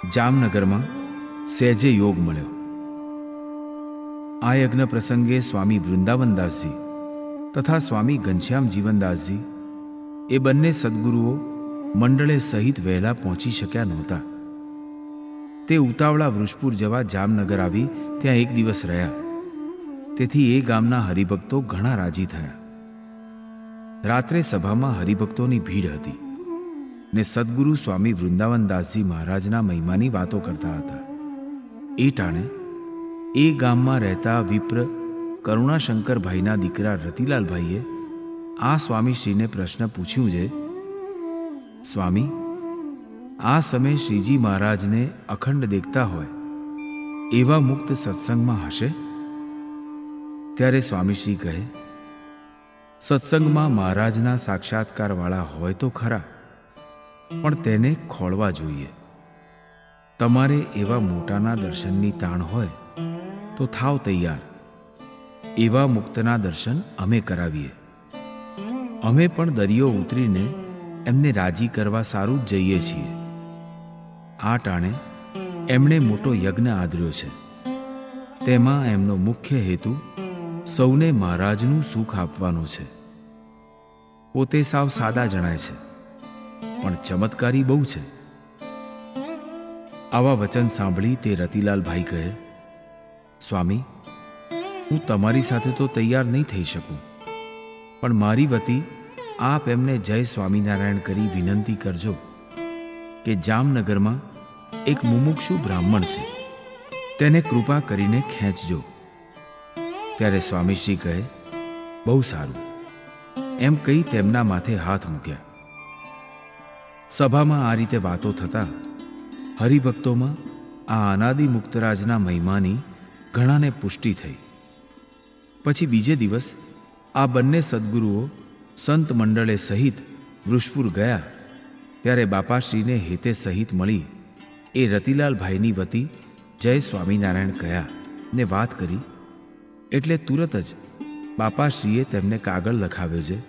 જામનગરમાં સહેજે યોગ મળ્યો. આ યજ્ઞ પ્રસંગે સ્વામી વૃંદાવનદાસજી તથા સ્વામી ઘનશ્યામ જીવનદાસજી એ બંને સદગુરુઓ મંડળે સહિત વહેલા પહોંચી શક્યા નહોતા. તે ઉતાવળા વૃષપુર જવા જામનગર આવી ત્યાં એક દિવસ રહ્યા. તેથી એ ગામના હરિભક્તો ઘણા રાજી થયા. રાત્રે સભામાં હરિભક્તોની ભીડ હતી ને સદગુરુ સ્વામી વૃંદાવનદાસજી મહારાજના મહિમાની વાતો કરતા હતા. એ ટાણે એ ગામમાં રહેતા વિપ્ર કરુણાશંકરભાઈના દીકરા રતિલાલભાઈએ આ સ્વામીશ્રીને પ્રશ્ન પૂછ્યું છે, સ્વામી, આ સમયે શ્રીજી મહારાજને અખંડ દેખતા હોય એવા મુક્ત સત્સંગમાં હશે? ત્યારે સ્વામીશ્રી કહે, સત્સંગમાં મહારાજના સાક્ષાત્કારવાળા હોય તો ખરા, પણ તેને ખોળવા જોઈએ. તમારે એવા મોટાના દર્શનની તાણ હોય તો થાવ તૈયાર. એવા મુક્તના દર્શન અમે કરાવીએ. અમે પણ દરિયો ઉતરીને એમને રાજી કરવા સારું જ જઈએ છીએ. આ ટાણે એમણે મોટો યજ્ઞ આદર્યો છે. તેમાં એમનો મુખ્ય હેતુ સૌને મહારાજનું સુખ આપવાનો છે. પોતે સાવ સાદા જણાય છે, પણ ચમત્કારી બહુ છે. આવા વચન સાંભળી તે રતિલાલભાઈ કહે, સ્વામી, હું તમારી સાથે તો તૈયાર નહીં થઈ શકું, પણ મારી વતી આપ એમને જય સ્વામિનારાયણ કરી વિનંતી કરજો કે જામનગરમાં એક મુમુક્ષુ બ્રાહ્મણ છે, તેને કૃપા કરીને ખેંચજો. ત્યારે સ્વામીશ્રી કહે, બહુ સારું, એમ કહી તેમના માથે હાથ મૂક્યા. સભામાં આ રીતે વાતો થતા હરિભક્તોમાં આ અનાદિ મુક્તરાજના મહિમાની ઘણાને પુષ્ટિ થઈ. પછી બીજે દિવસ આ બંને સદગુરુઓ સંત મંડળે સહિત વૃષપુર ગયા. ત્યારે બાપાશ્રીને હેતે સહિત મળી એ રતિલાલભાઈની વતી જય સ્વામિનારાયણ કહ્યા ને વાત કરી. એટલે તુરત જ બાપાશ્રીએ તેમને કાગળ લખાવ્યો છે,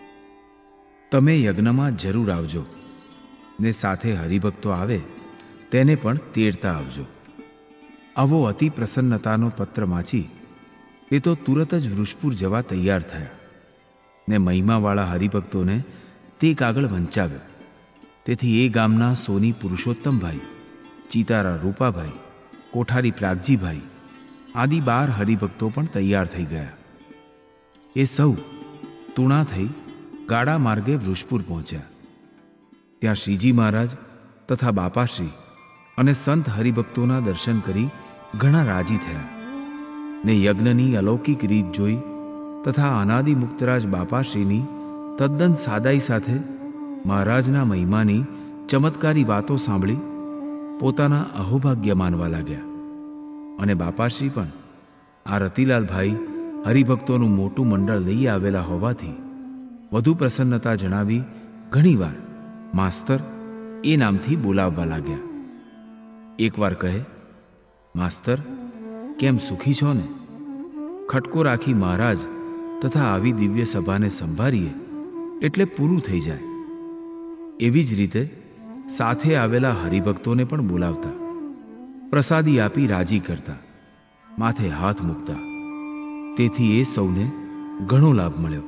તમે યજ્ઞમાં જરૂર આવજો ને સાથે હરિભક્તો આવે તેને પણ તેડતા આવજો. આવો અતિ પ્રસન્નતાનો પત્ર વાંચી તે તો તુરત જ વૃષપુર જવા તૈયાર થયા ને મહિમાવાળા હરિભક્તોને તે કાગળ વંચાવ્યો. તેથી એ ગામના સોની પુરુષોત્તમભાઈ, ચિતારા રૂપાભાઈ, કોઠારી પ્રાગજીભાઈ આદિ 12 હરિભક્તો પણ તૈયાર થઈ ગયા. એ સૌ તુણા થઈ ગાડા માર્ગે વૃષપુર પહોંચ્યા. ત્યાં શ્રીજી મહારાજ તથા બાપાશ્રી અને સંત હરિભક્તોના દર્શન કરી ઘણા રાજી થયા ને યજ્ઞની અલૌકિક રીત જોઈ તથા અનાદિ મુક્તરાજ બાપાશ્રીની તદ્દન સાદાઈ સાથે મહારાજના મહિમાની ચમત્કારી વાતો સાંભળી પોતાના અહોભાગ્ય માનવા લાગ્યા. અને બાપાશ્રી પણ આ રતિલાલભાઈ હરિભક્તોનું મોટું મંડળ લઈ આવેલા હોવાથી વધુ પ્રસન્નતા જણાવી ઘણીવાર માસ્તર એ નામથી બોલાવવા લાગ્યા. એકવાર કહે, માસ્તર, કેમ સુખી છો ને? ખટકો રાખી મહારાજ તથા આવી દિવ્ય સભાને સંભાળીએ એટલે પૂરું થઈ જાય. એવી જ રીતે સાથે આવેલા હરિભક્તોને પણ બોલાવતા, પ્રસાદી આપી રાજી કરતા, માથે હાથ મૂકતા. તેથી એ સૌને ઘણો લાભ મળ્યો.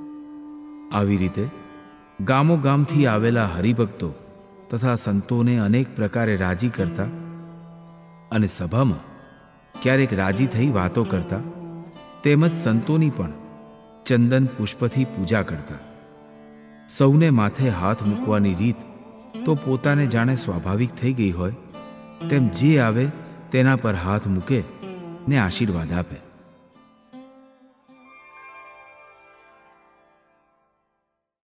આવી રીતે ગામો ગામથી આવેલા હરિભક્તો તથા સંતોને અનેક પ્રકારે રાજી કરતા અને સભામાં ક્યારેક રાજી થઈ વાતો કરતા, તેમજ સંતોની પણ ચંદન પુષ્પથી પૂજા કરતા. સૌને માથે હાથ મૂકવાની રીત તો પોતાને જાણે સ્વાભાવિક થઈ ગઈ હોય તેમ જે આવે તેના પર હાથ મૂકે ને આશીર્વાદ આપે.